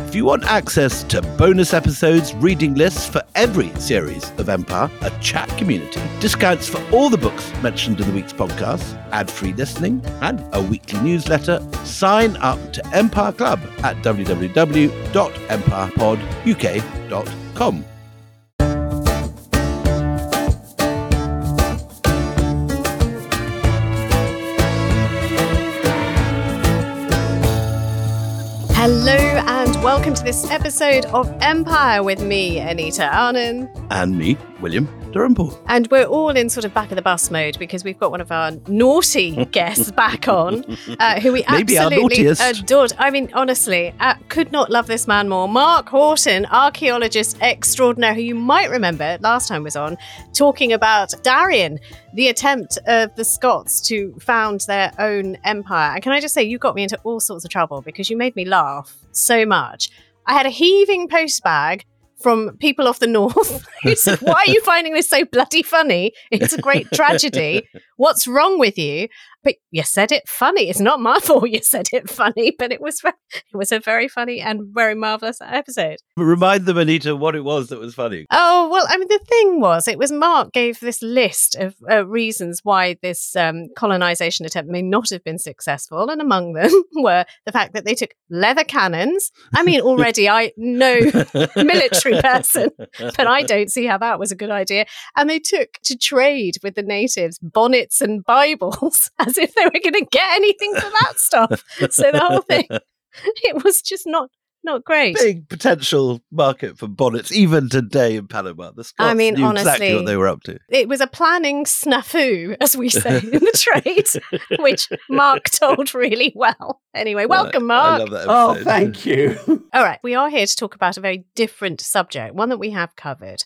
If you want access to bonus episodes, reading lists for every series of Empire, a chat community, discounts for all the books mentioned in the week's podcast, ad-free listening, and a weekly newsletter, sign up to Empire Club at www.empirepoduk.com. Hello and welcome to this episode of Empire with me, Anita Arnon. And me, William Dalrymple. And we're all in sort of back of the bus mode because we've got one of our naughty guests back on, who we absolutely adored. I mean, honestly, could not love this man more. Mark Horton, archaeologist extraordinaire, who you might remember last time was on, talking about Darien, the attempt of the Scots to found their own empire. And can I just say, you got me into all sorts of trouble because you made me laugh so much. I had a heaving post bag from people off the north who said, "Why are you finding this so bloody funny? It's a great tragedy. What's wrong with you?" But you said it funny. It's not my fault you said it funny, but it was a very funny and very marvellous episode. Remind them, Anita, what it was that was funny. Oh, well, I mean, the thing was, it was Mark gave this list of reasons why this colonisation attempt may not have been successful. And among them were the fact that they took leather cannons. I mean, already I know military person, but I don't see how that was a good idea. And they took to trade with the natives bonnets and Bibles as if they were going to get anything for that stuff. So the whole thing, it was just not great. Big potential market for bonnets, even today in Panama. The Scots knew exactly what they were up to. It was a planning snafu, as we say in the trade, which Mark told really well. Anyway, welcome, Mark. I love that episode. Oh, thank you. All right, we are here to talk about a very different subject, one that we have covered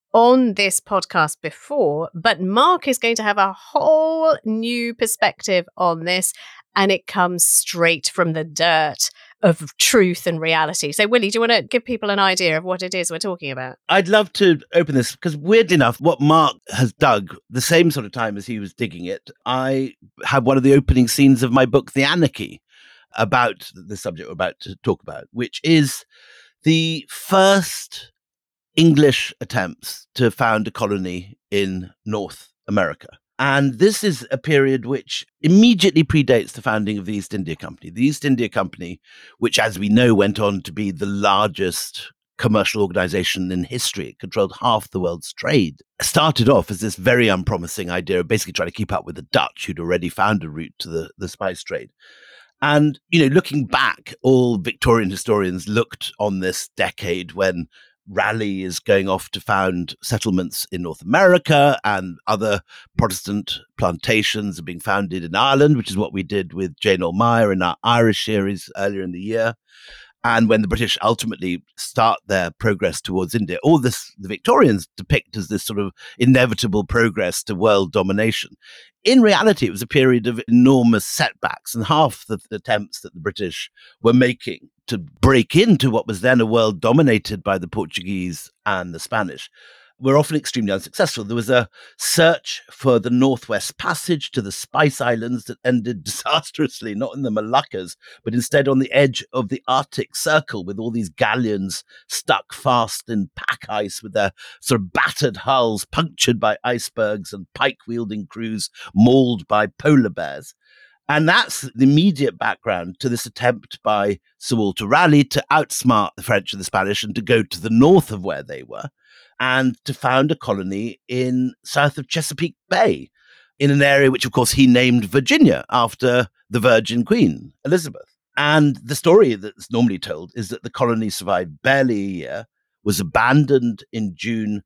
on this podcast before, but Mark is going to have a whole new perspective on this, and it comes straight from the dirt of truth and reality. So, Willie, do you want to give people an idea of what it is we're talking about? I'd love to open this because, weirdly enough, what Mark has dug the same sort of time as he was digging it, I have one of the opening scenes of my book, The Anarchy, about the subject we're about to talk about, which is the first English attempts to found a colony in North America. And this is a period which immediately predates the founding of the East India Company. The East India Company, which, as we know, went on to be the largest commercial organization in history, it controlled half the world's trade, started off as this very unpromising idea of basically trying to keep up with the Dutch, who'd already found a route to the spice trade. And, looking back, all Victorian historians looked on this decade when Raleigh is going off to found settlements in North America, and other Protestant plantations are being founded in Ireland, which is what we did with Jane Meyer in our Irish series earlier in the year. And when the British ultimately start their progress towards India, all this the Victorians depict as this sort of inevitable progress to world domination. In reality, it was a period of enormous setbacks, and half the attempts that the British were making to break into what was then a world dominated by the Portuguese and the Spanish were often extremely unsuccessful. There was a search for the Northwest Passage to the Spice Islands that ended disastrously, not in the Moluccas, but instead on the edge of the Arctic Circle, with all these galleons stuck fast in pack ice with their sort of battered hulls punctured by icebergs and pike-wielding crews mauled by polar bears. And that's the immediate background to this attempt by Sir Walter Raleigh to outsmart the French and the Spanish and to go to the north of where they were, and to found a colony in south of Chesapeake Bay, in an area which, of course, he named Virginia after the Virgin Queen, Elizabeth. And the story that's normally told is that the colony survived barely a year, was abandoned in June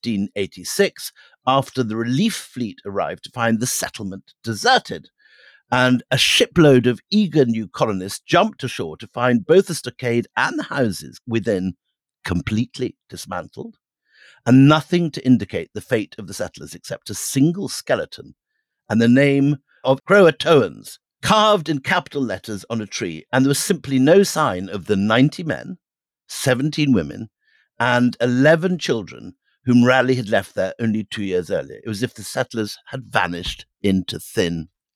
1586 after the relief fleet arrived to find the settlement deserted. And a shipload of eager new colonists jumped ashore to find both the stockade and the houses within completely dismantled, and nothing to indicate the fate of the settlers except a single skeleton and the name of Croatoans carved in capital letters on a tree. And there was simply no sign of the 90 men, 17 women, and 11 children whom Raleigh had left there only 2 years earlier. It was as if the settlers had vanished into thin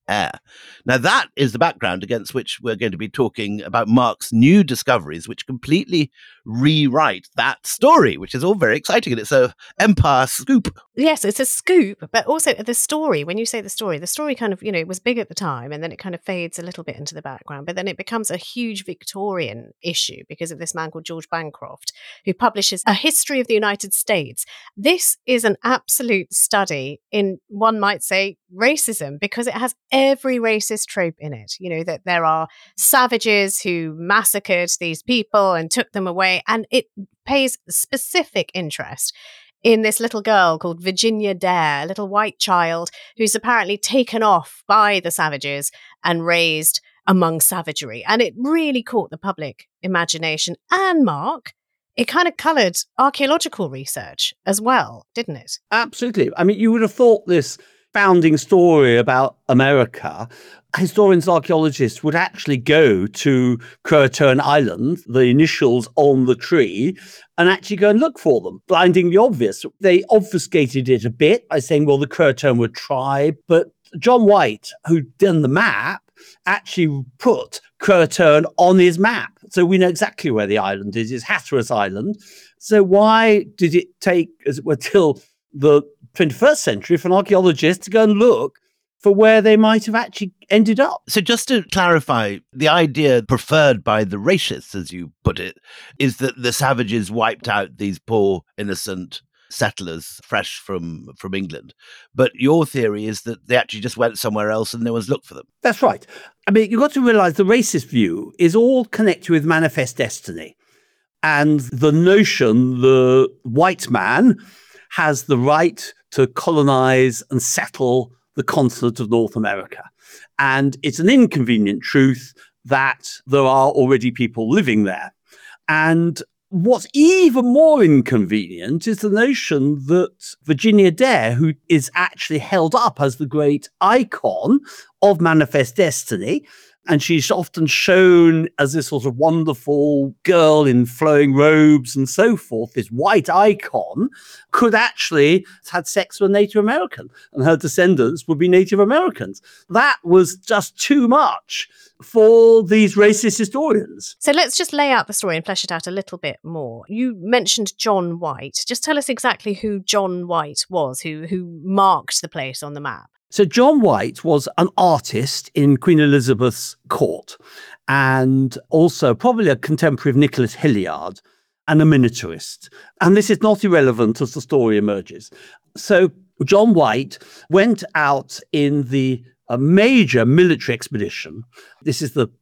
air. Now, that is the background against which we're going to be talking about Mark's new discoveries, which completely rewrite that story, which is all very exciting. And it's a Empire scoop. Yes, it's a scoop, but also the story, when you say the story kind of, it was big at the time, and then it kind of fades a little bit into the background, but then it becomes a huge Victorian issue because of this man called George Bancroft, who publishes A History of the United States. This is an absolute study in, one might say, racism, because it has every racist trope in it. That there are savages who massacred these people and took them away, and it pays specific interest in this little girl called Virginia Dare, a little white child who's apparently taken off by the savages and raised among savagery. And it really caught the public imagination. And Mark, it kind of coloured archaeological research as well, didn't it? Absolutely. I mean, you would have thought this founding story about America, historians, archaeologists would actually go to Croatoan Island, the initials on the tree, and actually go and look for them, blinding the obvious. They obfuscated it a bit by saying, well, the Croatoan were tribe, but John White, who'd done the map, actually put Croatoan on his map. So we know exactly where the island is. It's Hatteras Island. So why did it take, as it were, till the 21st century for an archaeologist to go and look for where they might have actually ended up? So just to clarify, the idea preferred by the racists, as you put it, is that the savages wiped out these poor, innocent settlers fresh from England. But your theory is that they actually just went somewhere else and no one's looked for them. That's right. I mean, you've got to realise the racist view is all connected with manifest destiny. And the notion the white man has the right to colonize and settle the continent of North America. And it's an inconvenient truth that there are already people living there. And what's even more inconvenient is the notion that Virginia Dare, who is actually held up as the great icon of manifest destiny, and she's often shown as this sort of wonderful girl in flowing robes and so forth, this white icon, could actually have had sex with a Native American, and her descendants would be Native Americans. That was just too much for these racist historians. So let's just lay out the story and flesh it out a little bit more. You mentioned John White. Just tell us exactly who John White was, who marked the place on the map. So John White was an artist in Queen Elizabeth's court, and also probably a contemporary of Nicholas Hilliard, and a miniaturist. And this is not irrelevant as the story emerges. So John White went out in a major military expedition. This is the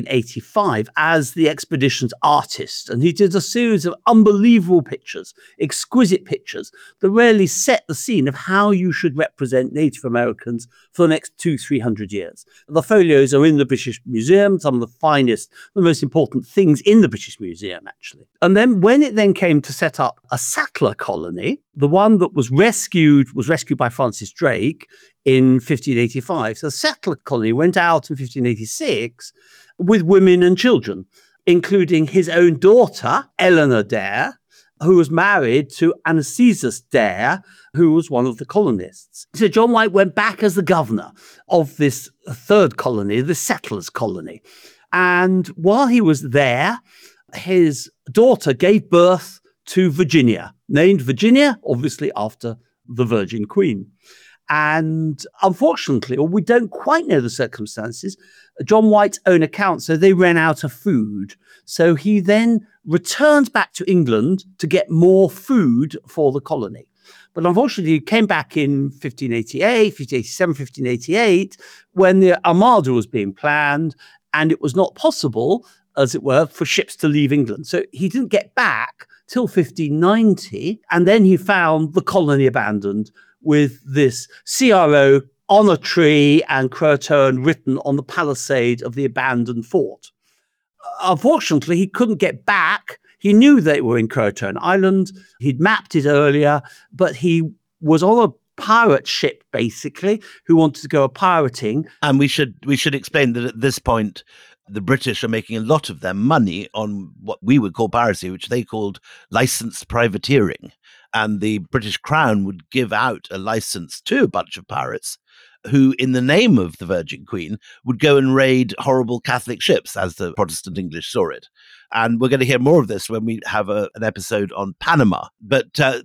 1585 as the expedition's artist. And he did a series of unbelievable pictures, exquisite pictures that really set the scene of how you should represent Native Americans for the next 200-300 years. The folios are in the British Museum, some of the finest, the most important things in the British Museum, actually. And then when it then came to set up a settler colony, the one that was rescued by Francis Drake in 1585. So the settler colony went out in 1586 with women and children, including his own daughter, Eleanor Dare, who was married to Anastasis Dare, who was one of the colonists. So John White went back as the governor of this third colony, the settlers' colony. And while he was there, his daughter gave birth to Virginia, named Virginia, obviously after the Virgin Queen. And unfortunately, or we don't quite know the circumstances, John White's own account, so they ran out of food. So he then returned back to England to get more food for the colony. But unfortunately, he came back in 1588, 1587, 1588, when the Armada was being planned, and it was not possible, as it were, for ships to leave England. So he didn't get back till 1590, and then he found the colony abandoned with this CRO on a tree and Croatoan written on the palisade of the abandoned fort. Unfortunately, he couldn't get back. He knew they were in Croatoan Island. He'd mapped it earlier, but he was on a pirate ship, basically, who wanted to go pirating. And we should explain that at this point, the British are making a lot of their money on what we would call piracy, which they called licensed privateering. And the British Crown would give out a license to a bunch of pirates who, in the name of the Virgin Queen, would go and raid horrible Catholic ships, as the Protestant English saw it. And we're going to hear more of this when we have an episode on Panama. But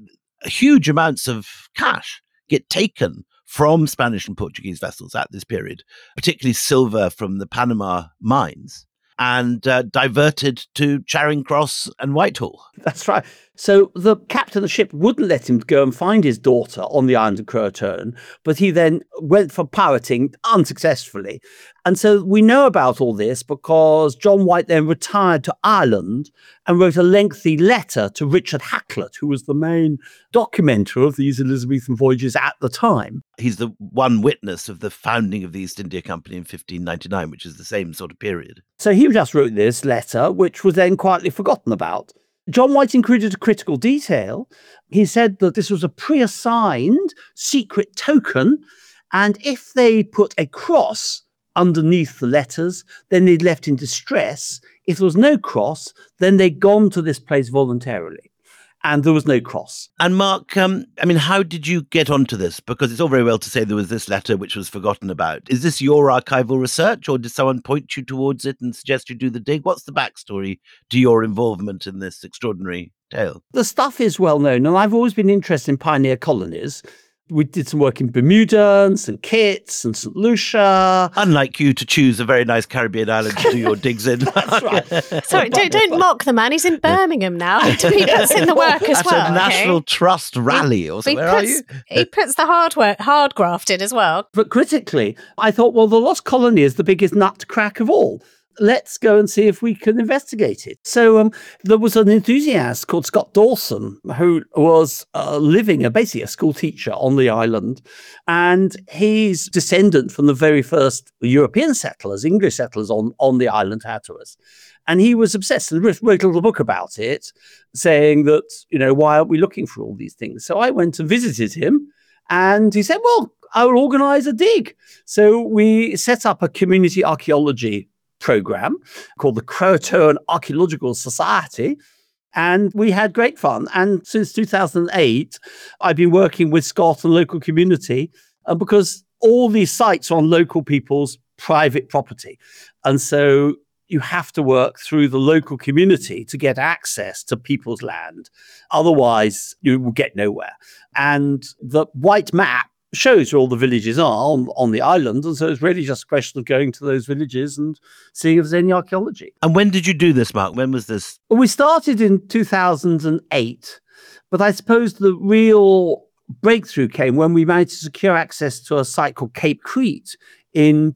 huge amounts of cash get taken from Spanish and Portuguese vessels at this period, particularly silver from the Panama mines, and diverted to Charing Cross and Whitehall. That's right. So the captain of the ship wouldn't let him go and find his daughter on the island of Crotone, but he then went for pirating unsuccessfully. And so we know about all this because John White then retired to Ireland and wrote a lengthy letter to Richard Hakluyt, who was the main documenter of these Elizabethan voyages at the time. He's the one witness of the founding of the East India Company in 1599, which is the same sort of period. So he just wrote this letter, which was then quietly forgotten about. John White included a critical detail. He said that this was a pre-assigned secret token, and if they put a cross underneath the letters, then they'd left in distress. If there was no cross, then they'd gone to this place voluntarily. And there was no cross. And Mark, how did you get onto this? Because it's all very well to say there was this letter which was forgotten about. Is this your archival research, or did someone point you towards it and suggest you do the dig? What's the backstory to your involvement in this extraordinary tale? The stuff is well known, and I've always been interested in pioneer colonies. We did some work in Bermuda and St. Kitts and St. Lucia. Unlike you to choose a very nice Caribbean island to do your digs in. That's right. Sorry, don't mock the man. He's in Birmingham now. He puts in the work as well. That's a National Trust rally or something. Where are you? He puts the hard graft in as well. But critically, I thought, well, the Lost Colony is the biggest nut to crack of all. Let's go and see if we can investigate it. So there was an enthusiast called Scott Dawson who was basically a school teacher on the island. And he's descendant from the very first European settlers, English settlers on the island Hatteras. And he was obsessed and wrote a little book about it, saying that, why aren't we looking for all these things? So I went and visited him, and he said, well, I will organize a dig. So we set up a community archaeology program called the Crotone Archaeological Society, and we had great fun. And since 2008, I've been working with Scott and local community because all these sites are on local people's private property. And so you have to work through the local community to get access to people's land. Otherwise, you will get nowhere. And the white map shows where all the villages are on the island. And so it's really just a question of going to those villages and seeing if there's any archaeology. And when did you do this, Mark? When was this? Well, we started in 2008, but I suppose the real breakthrough came when we managed to secure access to a site called Cape Crete in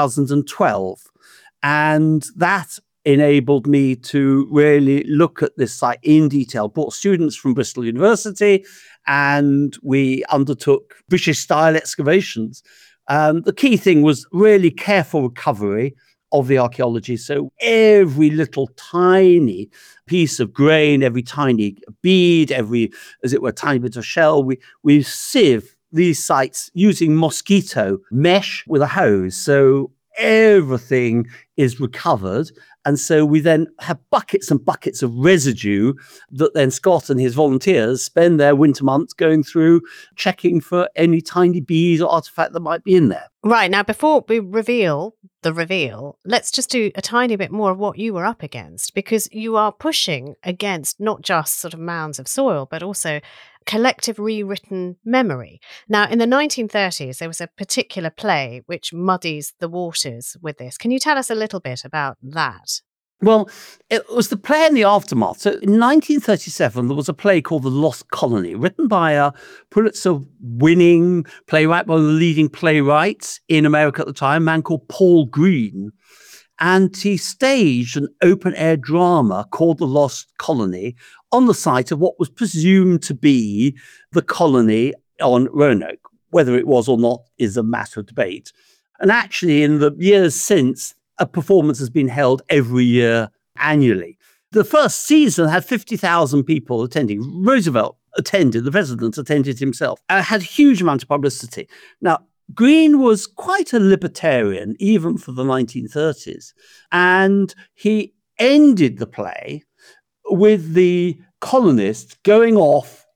2012. And that enabled me to really look at this site in detail. Brought students from Bristol University, and we undertook British-style excavations. The key thing was really careful recovery of the archaeology. So every little tiny piece of grain, every tiny bead, every, as it were, tiny bit of shell, we sieve these sites using mosquito mesh with a hose. So everything is recovered. And so we then have buckets and buckets of residue that then Scott and his volunteers spend their winter months going through, checking for any tiny beads or artifact that might be in there. Right. Now, before we reveal the reveal, let's just do a tiny bit more of what you were up against, because you are pushing against not just sort of mounds of soil, but also collective rewritten memory. Now, in the 1930s, there was a particular play which muddies the waters with this. Can you tell us a little bit about that? Well, it was the play in the aftermath. So in 1937, there was a play called The Lost Colony, written by a Pulitzer-winning playwright, one of the leading playwrights in America at the time, a man called Paul Green. And he staged an open-air drama called The Lost Colony on the site of what was presumed to be the colony on Roanoke. Whether it was or not is a matter of debate. And actually, in the years since, a performance has been held every year annually. The first season had 50,000 people attending. Roosevelt attended, the president attended himself. Had a huge amount of publicity. Now, Green was quite a libertarian, even for the 1930s. And he ended the play with the colonists going off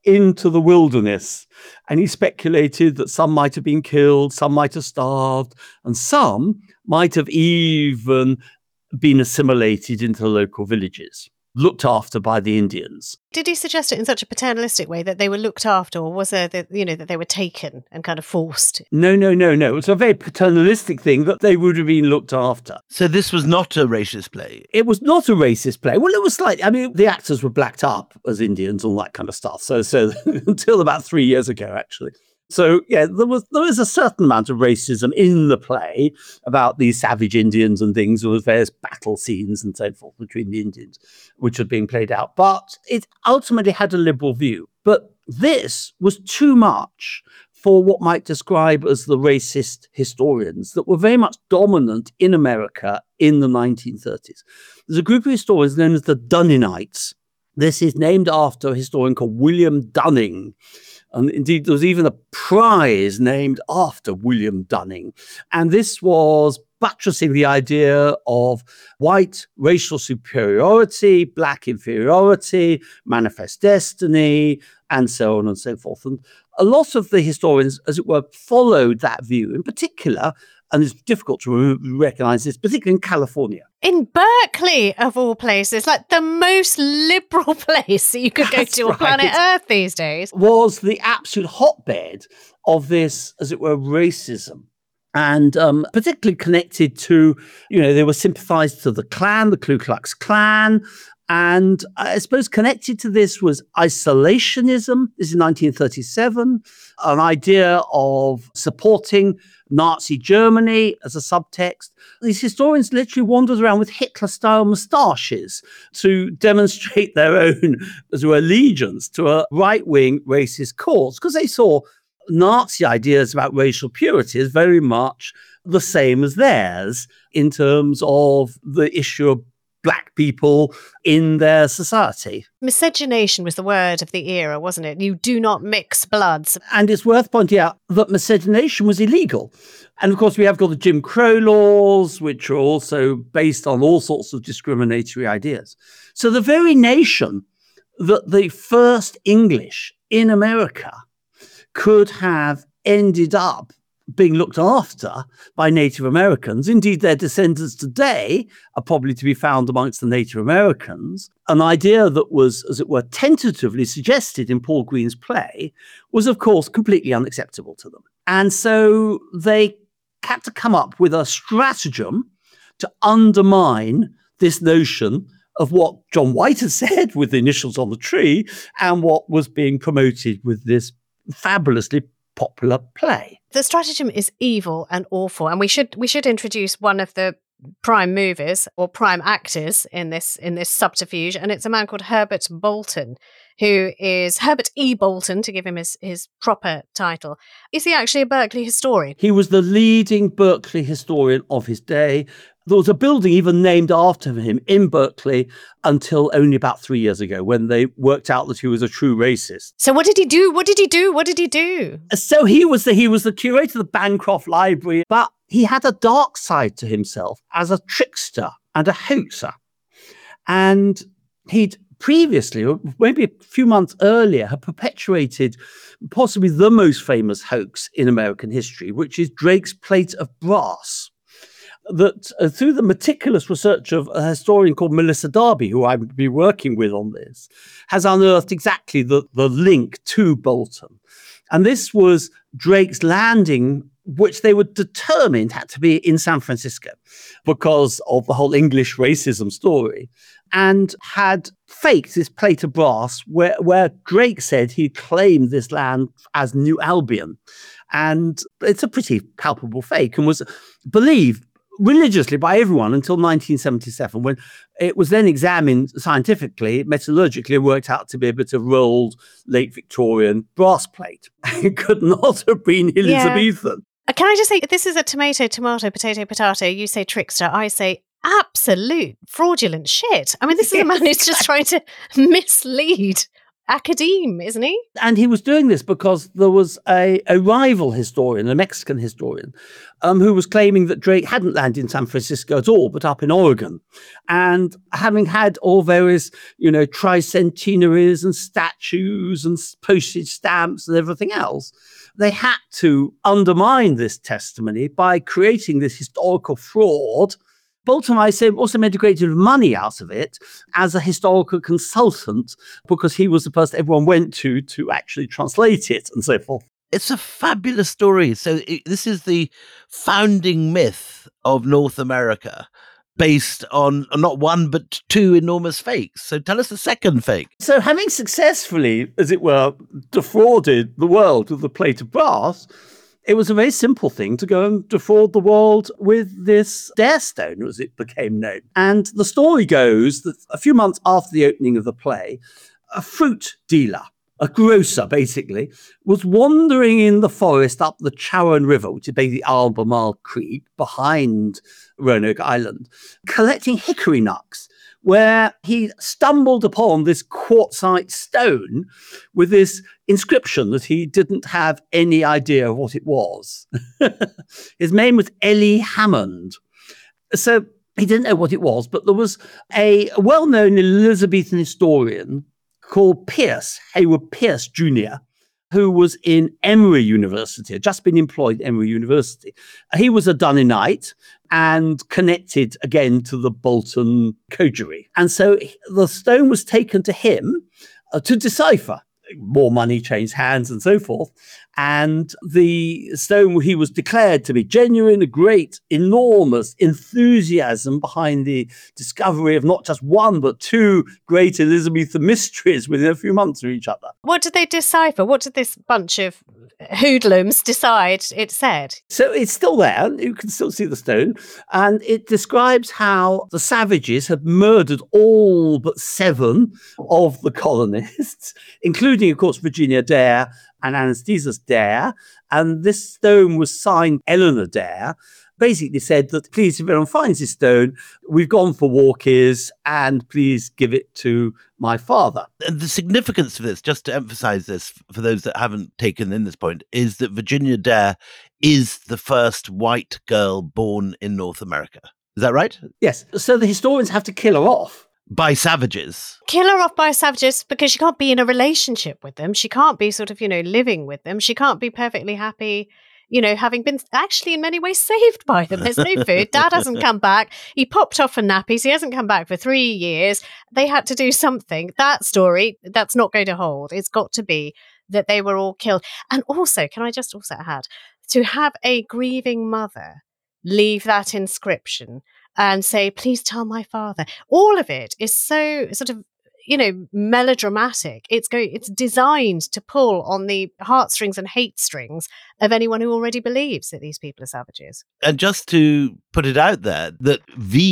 into the wilderness. And he speculated that some might have been killed, some might have starved, and some might have even been assimilated into local villages, looked after by the Indians. Did he suggest it in such a paternalistic way that they were looked after, or was there, that they were taken and kind of forced? No. It was a very paternalistic thing that they would have been looked after. So this was not a racist play? It was not a racist play. Well, it was slightly. I mean, the actors were blacked up as Indians, all that kind of stuff. So until about 3 years ago, actually. So, yeah, there was a certain amount of racism in the play about these savage Indians and things. There was various battle scenes and so forth between the Indians, which had been played out. But it ultimately had a liberal view. But this was too much for what might describe as the racist historians that were very much dominant in America in the 1930s. There's a group of historians known as the Dunninites. This is named after a historian called William Dunning. And indeed, there was even a prize named after William Dunning. And this was buttressing the idea of white racial superiority, black inferiority, manifest destiny, and so on and so forth. And a lot of the historians, as it were, followed that view. In particular, and it's difficult to recognize this, particularly in California. In Berkeley, of all places, like the most liberal place that you could go to on planet Earth these days. Was the absolute hotbed of this, as it were, racism. And particularly connected to, they were sympathized to the Klan, the Ku Klux Klan. And I suppose connected to this was isolationism. This is 1937, an idea of supporting Nazi Germany as a subtext. These historians literally wandered around with Hitler-style moustaches to demonstrate their own, as it were, allegiance to a right-wing racist cause, because they saw Nazi ideas about racial purity as very much the same as theirs in terms of the issue of black people in their society. Miscegenation was the word of the era, wasn't it? You do not mix bloods. And it's worth pointing out that miscegenation was illegal. And of course, we have got the Jim Crow laws, which are also based on all sorts of discriminatory ideas. So the very nation that the first English in America could have ended up being looked after by Native Americans. Indeed, their descendants today are probably to be found amongst the Native Americans. An idea that was, as it were, tentatively suggested in Paul Green's play was, of course, completely unacceptable to them. And so they had to come up with a stratagem to undermine this notion of what John White had said with the initials on the tree and what was being promoted with this fabulously popular play. The stratagem is evil and awful, and we should introduce one of the prime movers or prime actors in this subterfuge, and it's a man called Herbert Bolton, who is Herbert E. Bolton, to give him his proper title. Is he actually a Berkeley historian? He was the leading Berkeley historian of his day. There was a building even named after him in Berkeley until only about 3 years ago, when they worked out that he was a true racist. So what did he do? So he was the curator of the Bancroft Library, but he had a dark side to himself as a trickster and a hoaxer. And he'd previously, or maybe a few months earlier, had perpetuated possibly the most famous hoax in American history, which is Drake's plate of brass. That through the meticulous research of a historian called Melissa Darby, who I would be working with on this, has unearthed exactly the link to Bolton. And this was Drake's landing, which they were determined had to be in San Francisco because of the whole English racism story, and had faked this plate of brass where Drake said he claimed this land as New Albion. And it's a pretty palpable fake and was believed religiously by everyone until 1977, when it was then examined scientifically, metallurgically, and worked out to be a bit of rolled late Victorian brass plate. It could not have been Elizabethan. Yeah. Can I just say, this is a tomato, potato. You say trickster, I say absolute fraudulent shit. I mean, this is a man who's just trying to mislead academe, isn't he? And he was doing this because there was a rival historian, a Mexican historian, who was claiming that Drake hadn't landed in San Francisco at all, but up in Oregon. And having had all various, tricentenaries and statues and postage stamps and everything else, they had to undermine this testimony by creating this historical fraud. Bolton, I say, also made a great deal of money out of it as a historical consultant because he was the person everyone went to actually translate it and so forth. It's a fabulous story. So this is the founding myth of North America, based on not one but two enormous fakes. So tell us the second fake. So having successfully, as it were, defrauded the world with the plate of brass, it was a very simple thing to go and defraud the world with this Dare Stone, as it became known. And the story goes that a few months after the opening of the play, a fruit dealer, a grocer basically, was wandering in the forest up the Chowan River, which is basically Albemarle Creek, behind Roanoke Island, collecting hickory nuts, where he stumbled upon this quartzite stone with this inscription that he didn't have any idea of what it was. His name was Eli Hammond. So he didn't know what it was, but there was a well-known Elizabethan historian called Pierce, Hayward Pierce Jr., who was in Emory University, had just been employed at Emory University. He was a Dunningite and connected again to the Bolton coterie. And so the stone was taken to him to decipher. More money changed hands and so forth. And the stone, he was declared to be genuine, a great, enormous enthusiasm behind the discovery of not just one, but two great Elizabethan mysteries within a few months of each other. What did they decipher? What did this bunch of hoodlums decide it said? So it's still there. You can still see the stone. And it describes how the savages had murdered all but 7 of the colonists, including, of course, Virginia Dare and Anastasia Dare. And this stone was signed Eleanor Dare. Basically said that, please, if anyone finds this stone, we've gone for walkies and please give it to my father. And the significance of this, just to emphasize this for those that haven't taken in this point, is that Virginia Dare is the first white girl born in North America. Is that right? Yes. So the historians have to kill her off. By savages. Kill her off by savages because she can't be in a relationship with them. She can't be sort of, living with them. She can't be perfectly happy, having been actually in many ways saved by them. There's no food. Dad hasn't come back. He popped off for nappies. He hasn't come back for 3 years. They had to do something. That story, that's not going to hold. It's got to be that they were all killed. And also, can I just also add, to have a grieving mother leave that inscription and say, please tell my father. All of it is so sort of, melodramatic. It's designed to pull on the heartstrings and hate strings of anyone who already believes that these people are savages. And just to put it out there, that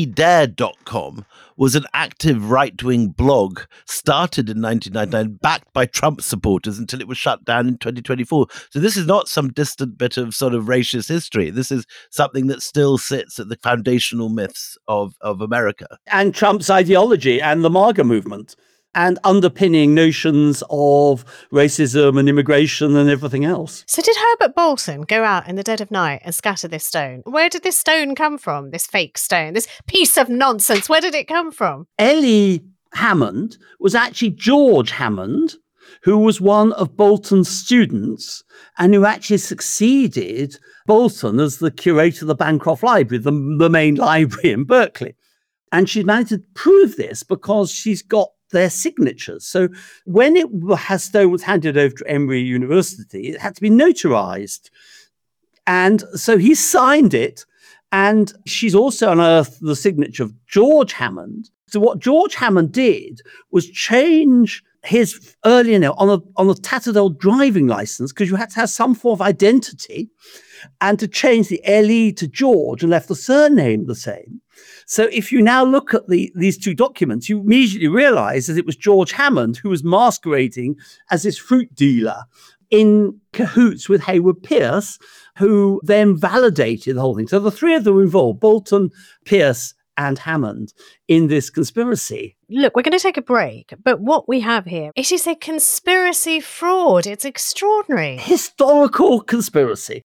VDare.com was an active right-wing blog started in 1999, backed by Trump supporters until it was shut down in 2024. So this is not some distant bit of sort of racist history. This is something that still sits at the foundational myths of America. And Trump's ideology and the MAGA movement, and underpinning notions of racism and immigration and everything else. So did Herbert Bolton go out in the dead of night and scatter this stone? Where did this stone come from, this fake stone, this piece of nonsense? Where did it come from? Eli Hammond was actually George Hammond, who was one of Bolton's students and who actually succeeded Bolton as the curator of the Bancroft Library, the main library in Berkeley. And she managed to prove this because she's got their signatures. So when stone was handed over to Emory University, it had to be notarized. And so he signed it, and she's also unearthed the signature of George Hammond. So what George Hammond did was change his earlier name on a tattered old driving license, because you had to have some form of identity, and to change the L.E. to George and left the surname the same. So if you now look at these two documents, you immediately realize that it was George Hammond who was masquerading as this fruit dealer in cahoots with Hayward Pierce, who then validated the whole thing. So the three of them were involved, Bolton, Pierce, and Hammond, in this conspiracy. Look, we're going to take a break, but what we have here, it is a conspiracy fraud. It's extraordinary. Historical conspiracy.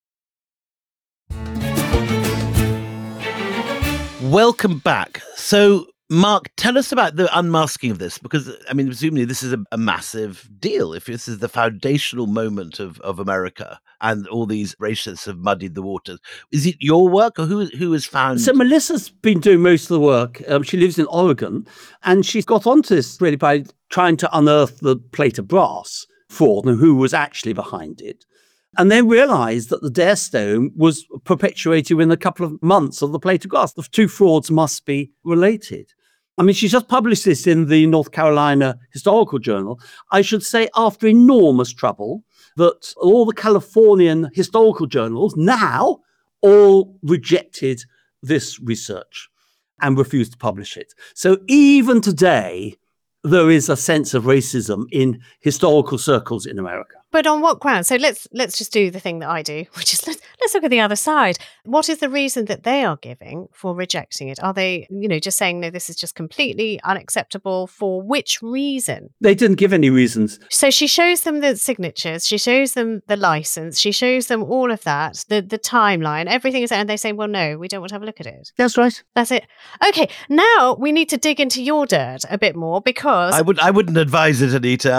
Welcome back. So, Mark, tell us about the unmasking of this, because, I mean, presumably this is a massive deal. If this is the foundational moment of America and all these racists have muddied the waters. Is it your work, or who has found... So Melissa's been doing most of the work. She lives in Oregon, and she's got onto this really by trying to unearth the plate of brass fraud and who was actually behind it. And they realized that the Dare Stone was perpetuated within a couple of months of the plate of glass. The two frauds must be related. I mean, she's just published this in the North Carolina Historical Journal. I should say, after enormous trouble, that all the Californian historical journals now all rejected this research and refused to publish it. So even today, there is a sense of racism in historical circles in America. But on what grounds? So let's just do the thing that I do, which is let's look at the other side. What is the reason that they are giving for rejecting it? Are they, just saying, no, this is just completely unacceptable? For which reason? They didn't give any reasons. So she shows them the signatures, she shows them the license, she shows them all of that, the timeline, everything is there, and they say, well, no, we don't want to have a look at it. That's right. That's it. Okay, now we need to dig into your dirt a bit more, because... I wouldn't advise it, Anita.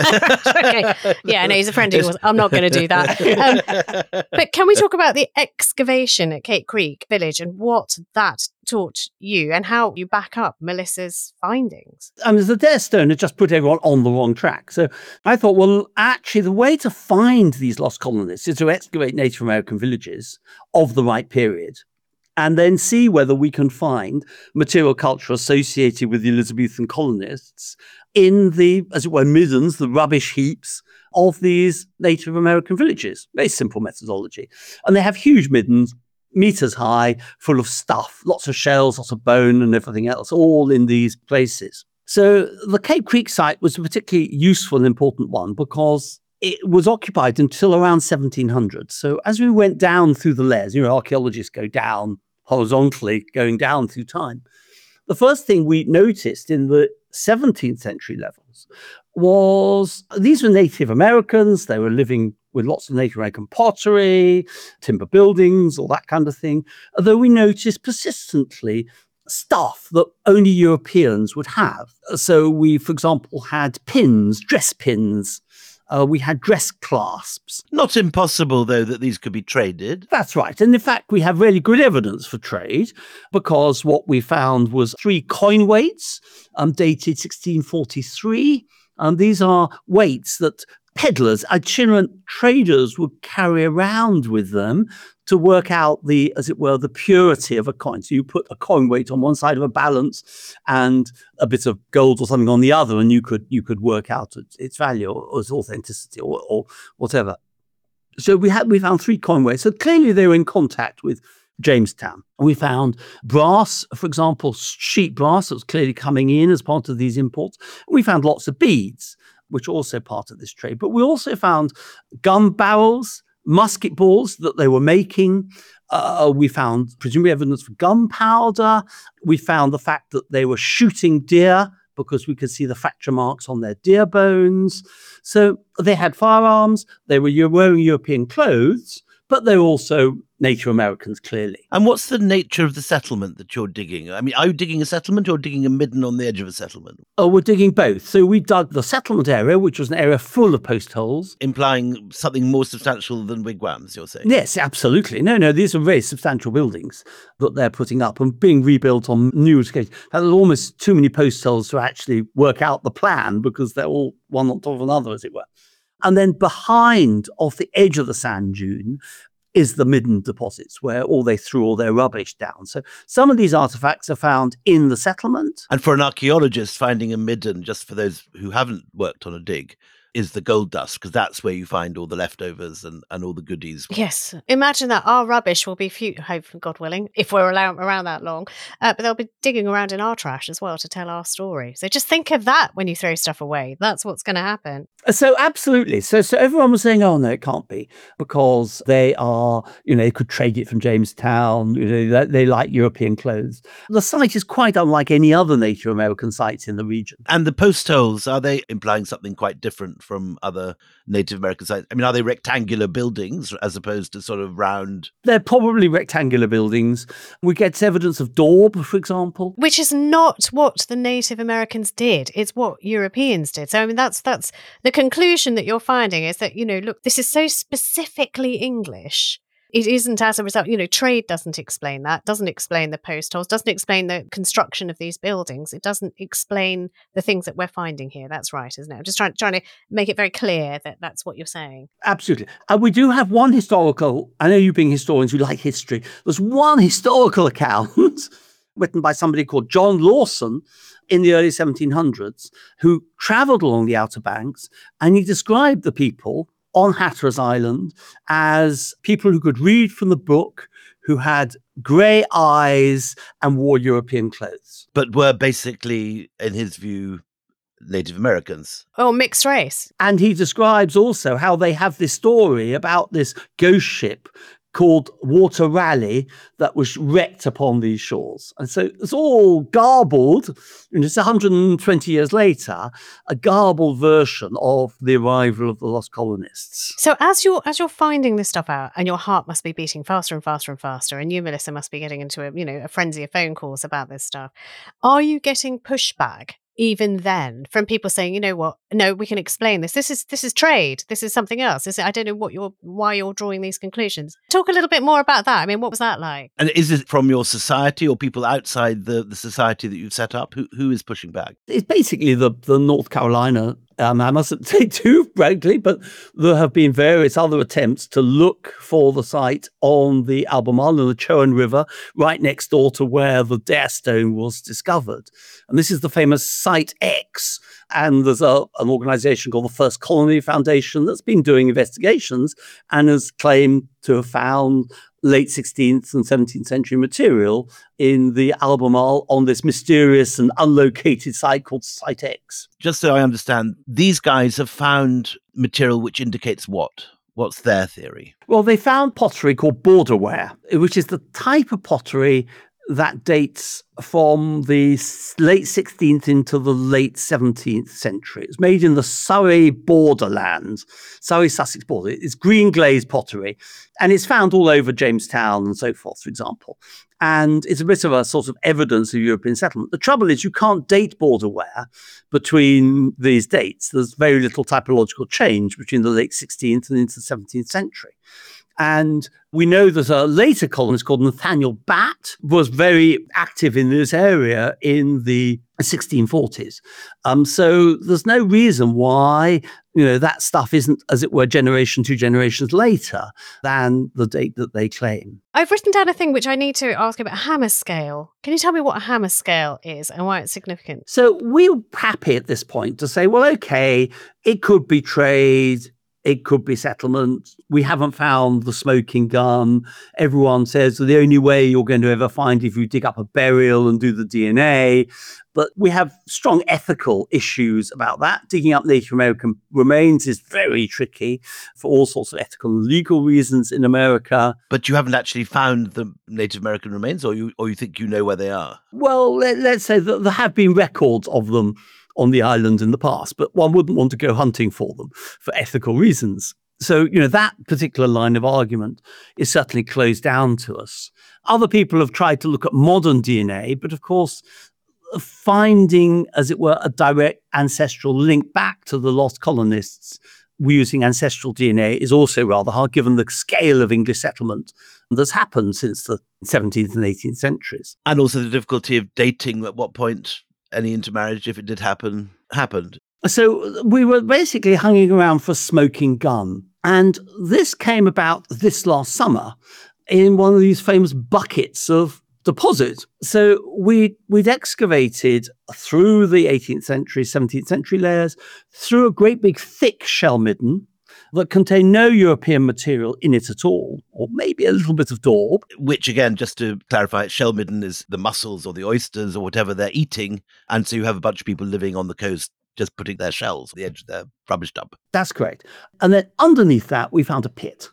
Okay. Yeah, no, he's a friend of yours. I'm not going to do that. But can we talk about the excavation at Cape Creek Village and what that taught you and how you back up Melissa's findings? The Dare Stone had just put everyone on the wrong track. So I thought, well, actually, the way to find these lost colonists is to excavate Native American villages of the right period, and then see whether we can find material culture associated with the Elizabethan colonists in the, as it were, middens, the rubbish heaps of these Native American villages. Very simple methodology. And they have huge middens, meters high, full of stuff, lots of shells, lots of bone and everything else, all in these places. So the Cape Creek site was a particularly useful and important one because it was occupied until around 1700. So as we went down through the layers, archaeologists go down horizontally, going down through time. The first thing we noticed in the 17th century levels was these were Native Americans. They were living with lots of Native American pottery, timber buildings, all that kind of thing. Although we noticed persistently stuff that only Europeans would have. So we, for example, had pins, dress pins. We had dress clasps. Not impossible, though, that these could be traded. That's right. And in fact, we have really good evidence for trade because what we found was 3 coin weights dated 1643. These are weights that peddlers, itinerant traders would carry around with them to work out the, as it were, the purity of a coin. So you put a coin weight on one side of a balance and a bit of gold or something on the other, and you could work out its value or its authenticity or whatever. So we found 3 coin weights. So clearly they were in contact with Jamestown. We found brass, for example, sheet brass that was clearly coming in as part of these imports. We found lots of beads, which are also part of this trade. But we also found gun barrels, musket balls that they were making. We found presumably evidence for gunpowder. We found the fact that they were shooting deer because we could see the fracture marks on their deer bones. So they had firearms. They were wearing European clothes, but they were also Native Americans, clearly. And what's the nature of the settlement that you're digging? I mean, are you digging a settlement or digging a midden on the edge of a settlement? Oh, we're digging both. So we dug the settlement area, which was an area full of post holes. Implying something more substantial than wigwams, you're saying? Yes, absolutely. No, these are very substantial buildings that they're putting up and being rebuilt on new occasions. There's almost too many post holes to actually work out the plan because they're all one on top of another, as it were. And then behind, off the edge of the sand dune, is the midden deposits where they threw all their rubbish down. So some of these artifacts are found in the settlement. And for an archaeologist, finding a midden, just for those who haven't worked on a dig, is the gold dust, because that's where you find all the leftovers and all the goodies. Yes. Imagine that our rubbish will be, God willing, if we're around that long, but they'll be digging around in our trash as well to tell our story. So just think of that when you throw stuff away. That's what's going to happen. So absolutely. So everyone was saying, oh, no, it can't be, because they are, they could trade it from Jamestown. They like European clothes. The site is quite unlike any other Native American sites in the region. And the post holes, are they implying something quite different from other Native American sites? I mean, are they rectangular buildings as opposed to sort of round? They're probably rectangular buildings. We get evidence of daub, for example. Which is not what the Native Americans did. It's what Europeans did. So, I mean, that's the conclusion that you're finding is that, look, this is so specifically English. It isn't as a result, trade doesn't explain that, doesn't explain the post holes, doesn't explain the construction of these buildings. It doesn't explain the things that we're finding here. That's right, isn't it? I'm just trying to make it very clear that that's what you're saying. Absolutely. And we do have one historical, I know you being historians, you like history. There's one historical account written by somebody called John Lawson in the early 1700s, who travelled along the Outer Banks, and he described the people on Hatteras Island as people who could read from the book, who had grey eyes and wore European clothes. But were basically, in his view, Native Americans. Oh, mixed race. And he describes also how they have this story about this ghost ship called Water Raleigh that was wrecked upon these shores. And so it's all garbled, and it's 120 years later, a garbled version of the arrival of the lost colonists. So as you're finding this stuff out, and your heart must be beating faster and faster and faster, and you, Melissa, must be getting into a frenzy of phone calls about this stuff, are you getting pushback even then from people saying, you know what, no, we can explain this. This is trade. This is something else. I don't know why you're drawing these conclusions. Talk a little bit more about that. I mean, what was that like? And is it from your society or people outside the society that you've set up? Who is pushing back? It's basically the North Carolina. I mustn't say too frankly, but there have been various other attempts to look for the site on the Albemarle and the Chowan River, right next door to where the Dare Stone was discovered. And this is the famous Site X. And there's an organization called the First Colony Foundation that's been doing investigations and has claimed to have found late 16th and 17th century material in the Albemarle on this mysterious and unlocated site called Site X. Just so I understand, these guys have found material which indicates what? What's their theory? Well, they found pottery called borderware, which is the type of pottery that dates from the late 16th into the late 17th century. It's made in the Surrey borderlands, Surrey-Sussex border. It's green glazed pottery, and it's found all over Jamestown and so forth, for example. And it's a bit of a sort of evidence of European settlement. The trouble is you can't date borderware between these dates. There's very little typological change between the late 16th and into the 17th century. And we know that a later colonist called Nathaniel Batt was very active in this area in the 1640s. So there's no reason why, that stuff isn't, as it were, two generations later than the date that they claim. I've written down a thing which I need to ask about hammer scale. Can you tell me what a hammer scale is and why it's significant? So we're happy at this point to say, well, okay, it could be trade. It could be settlement. We haven't found the smoking gun. Everyone says the only way you're going to ever find if you dig up a burial and do the DNA. But we have strong ethical issues about that. Digging up Native American remains is very tricky for all sorts of ethical and legal reasons in America. But you haven't actually found the Native American remains, or you think you know where they are? Well, let's say that there have been records of them on the island in the past, but one wouldn't want to go hunting for them for ethical reasons. So, that particular line of argument is certainly closed down to us. Other people have tried to look at modern DNA, but of course, finding, as it were, a direct ancestral link back to the lost colonists using ancestral DNA is also rather hard, given the scale of English settlement that's happened since the 17th and 18th centuries. And also the difficulty of dating at what point any intermarriage, if it did happen, happened. So we were basically hanging around for smoking gun. And this came about this last summer in one of these famous buckets of deposit. So we'd excavated through the 18th century, 17th century layers, through a great big thick shell midden that contained no European material in it at all, or maybe a little bit of daub. Which, again, just to clarify, shell midden is the mussels or the oysters or whatever they're eating. And so you have a bunch of people living on the coast just putting their shells at the edge of their rubbish dump. That's correct. And then underneath that, we found a pit.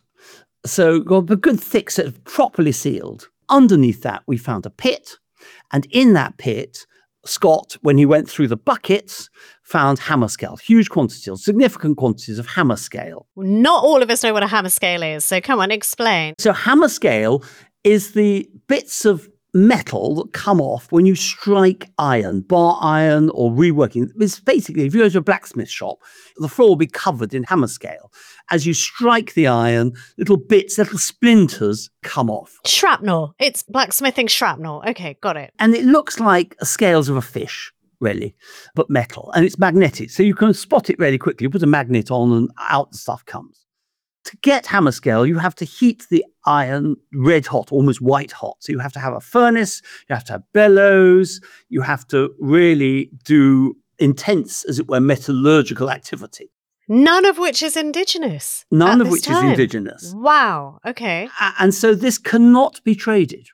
So got a good thick set, properly sealed. Underneath that, we found a pit. And in that pit, Scott, when he went through the buckets, found hammerscale, huge quantities, significant quantities of hammerscale. Not all of us know what a hammerscale is, so come on, explain. So hammerscale is the bits of metal that come off when you strike iron, bar iron or reworking. It's basically, if you go to a blacksmith shop, the floor will be covered in hammerscale. As you strike the iron, little bits, little splinters come off. Shrapnel. It's blacksmithing shrapnel. Okay, got it. And it looks like scales of a fish, really, but metal. And it's magnetic, so you can spot it really quickly. You put a magnet on and out the stuff comes. To get hammerscale, you have to heat the iron red hot, almost white hot. So you have to have a furnace, you have to have bellows, you have to really do intense, as it were, metallurgical activity. None of which is indigenous. None of which is indigenous. Wow, okay. And so this cannot be traded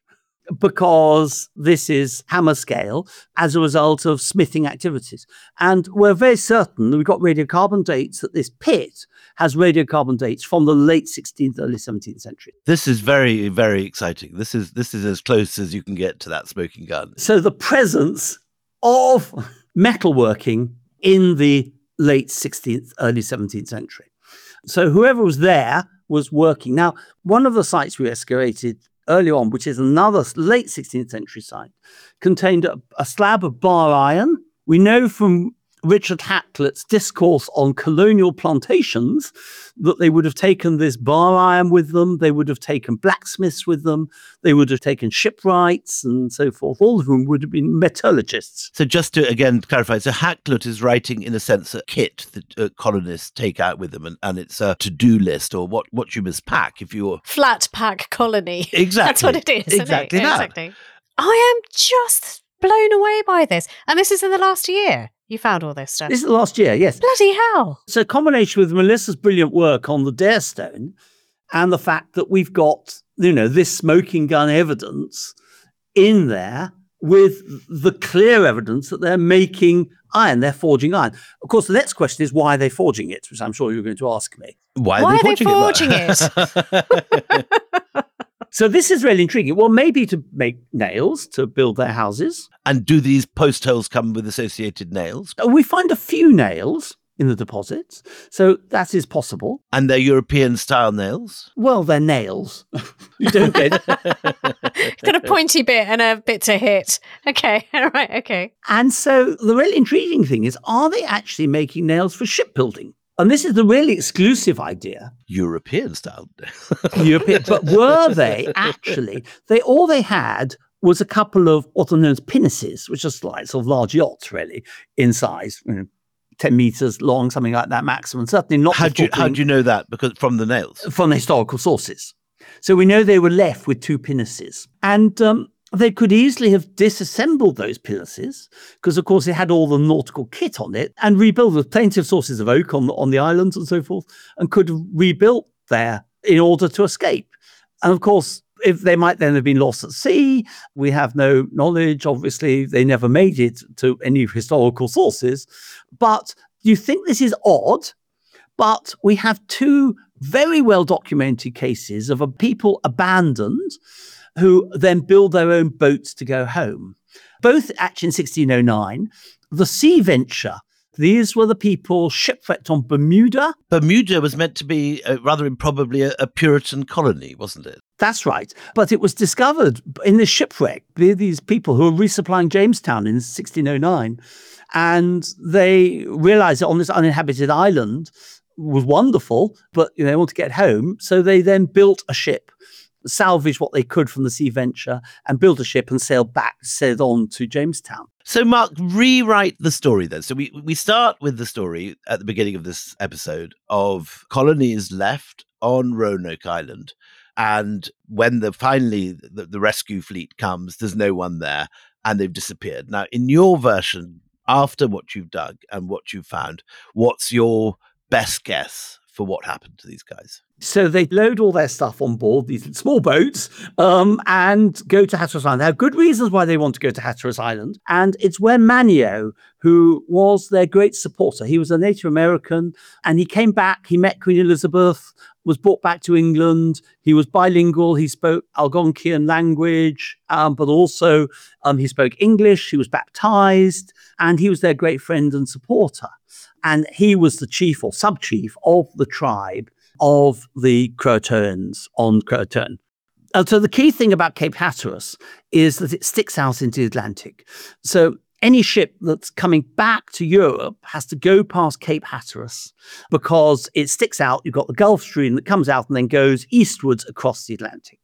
because this is hammerscale as a result of smithing activities. And we're very certain that we've got radiocarbon dates that this pit has radiocarbon dates from the late 16th, early 17th century. This is very, very exciting. This is as close as you can get to that smoking gun. So the presence of metalworking in the late 16th, early 17th century. So whoever was there was working. Now, one of the sites we excavated early on, which is another late 16th century site, contained a slab of bar iron. We know from Richard Hakluyt's discourse on colonial plantations that they would have taken this bar iron with them, they would have taken blacksmiths with them, they would have taken shipwrights and so forth, all of whom would have been metallurgists. So just to, again, clarify, so Hakluyt is writing, in a sense, a kit that colonists take out with them, and it's a to-do list, or what you must pack if you're... Flat pack colony. Exactly. That's what it is, exactly isn't it? that. Exactly. I am just blown away by this. And this is in the last year. You found all this stuff. This is the last year, yes. Bloody hell. So a combination with Melissa's brilliant work on the Dare Stone and the fact that we've got, this smoking gun evidence in there with the clear evidence that they're making iron, they're forging iron. Of course, the next question is why are they forging it, which I'm sure you're going to ask me. Why are they forging it? So this is really intriguing. Well, maybe to make nails to build their houses. And do these post holes come with associated nails? We find a few nails in the deposits, so that is possible. And they're European-style nails? Well, they're nails. You don't get... Got a pointy bit and a bit to hit. Okay, all right, okay. And so the really intriguing thing is, are they actually making nails for shipbuilding? And this is the really exclusive idea. European style. European, but were they actually? All they had was a couple of what are known as pinnaces, which are like sort of large yachts, really, in size, 10 meters long, something like that maximum. Certainly not. How do you know that? Because from the nails? From the historical sources. So we know they were left with two pinnaces. And they could easily have disassembled those pinnaces because, of course, it had all the nautical kit on it and rebuilt with plenty of sources of oak on the islands and so forth, and could have rebuilt there in order to escape. And, of course, if they might then have been lost at sea, we have no knowledge. Obviously, they never made it to any historical sources. But you think this is odd, but we have two very well-documented cases of a people abandoned who then build their own boats to go home. Both actually in 1609, the Sea Venture, these were the people shipwrecked on Bermuda. Bermuda was meant to be rather improbably a Puritan colony, wasn't it? That's right. But it was discovered in the shipwreck by these people who were resupplying Jamestown in 1609. And they realized that on this uninhabited island was wonderful, but they want to get home. So they then built a ship, salvage what they could from the Sea Venture and build a ship and sailed on to Jamestown. So, Mark, rewrite the story then. So we start with the story at the beginning of this episode of colonies left on Roanoke Island And when finally the rescue fleet comes, there's no one there and they've disappeared. Now, in your version, after what you've dug and what you've found, what's your best guess for what happened to these guys? So they load all their stuff on board these small boats and go to Hatteras Island. There are good reasons why they want to go to Hatteras Island. And it's where Manio, who was their great supporter, he was a Native American, and he came back, he met Queen Elizabeth, was brought back to England. He was bilingual. He spoke Algonquian language, but also he spoke English. He was baptized, and he was their great friend and supporter. And he was the chief or sub-chief of the tribe of the Croatoans on Croatoan. And so the key thing about Cape Hatteras is that it sticks out into the Atlantic. So any ship that's coming back to Europe has to go past Cape Hatteras because it sticks out. You've got the Gulf Stream that comes out and then goes eastwards across the Atlantic.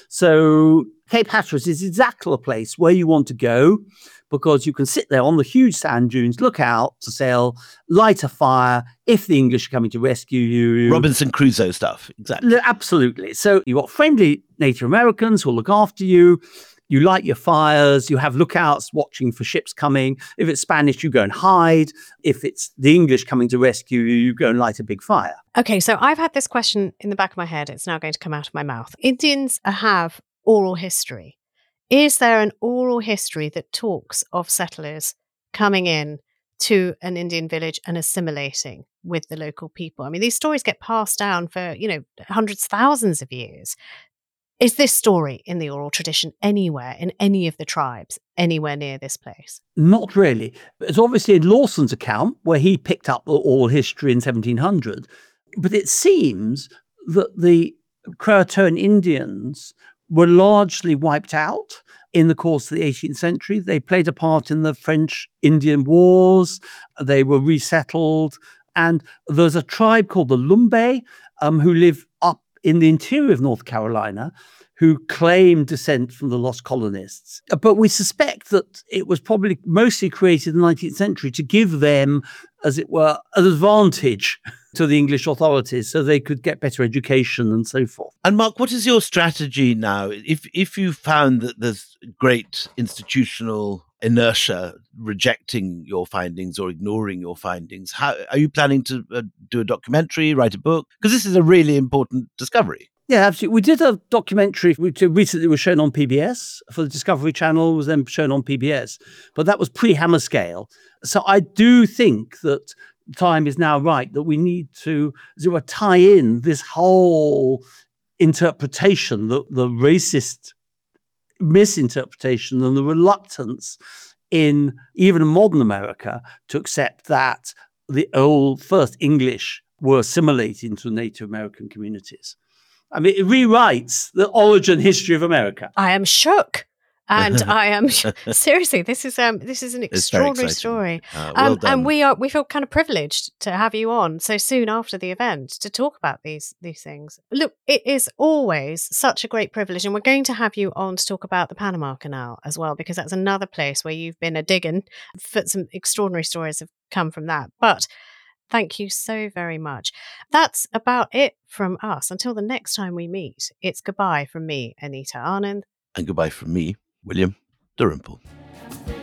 So Cape Hatteras is exactly the place where you want to go because you can sit there on the huge sand dunes, look out to sail, light a fire if the English are coming to rescue you. Robinson Crusoe stuff, exactly. Absolutely. So you've got friendly Native Americans who will look after you. You light your fires, you have lookouts watching for ships coming. If it's Spanish, you go and hide. If it's the English coming to rescue you, you go and light a big fire. Okay, so I've had this question in the back of my head. It's now going to come out of my mouth. Indians have oral history. Is there an oral history that talks of settlers coming in to an Indian village and assimilating with the local people? I mean, these stories get passed down for, hundreds, thousands of years. Is this story in the oral tradition anywhere, in any of the tribes, anywhere near this place? Not really. It's obviously in Lawson's account, where he picked up oral history in 1700. But it seems that the Croatoan Indians were largely wiped out in the course of the 18th century. They played a part in the French-Indian Wars. They were resettled. And there's a tribe called the Lumbe who live up in the interior of North Carolina, who claim descent from the lost colonists. But we suspect that it was probably mostly created in the 19th century to give them, as it were, an advantage to the English authorities so they could get better education and so forth. And Mark, what is your strategy now? If you found that there's great institutional inertia rejecting your findings or ignoring your findings, how are you planning to do a documentary, write a book? Because this is a really important discovery. Yeah, absolutely. We did a documentary which recently was shown on PBS for the Discovery Channel, was then shown on PBS, but that was pre-Hammerscale. So I do think that time is now right that we need to, as it were, tie in this whole interpretation, the racist misinterpretation and the reluctance in even modern America to accept that the old first English were assimilated into Native American communities. I mean, it rewrites the origin history of America. I am shook. And I am seriously. This is an extraordinary story, well done. and we feel kind of privileged to have you on so soon after the event to talk about these things. Look, it is always such a great privilege, and we're going to have you on to talk about the Panama Canal as well, because that's another place where you've been a digging. Some extraordinary stories have come from that, but. Thank you so very much. That's about it from us. Until the next time we meet, it's goodbye from me, Anita Anand. And goodbye from me, William Dalrymple.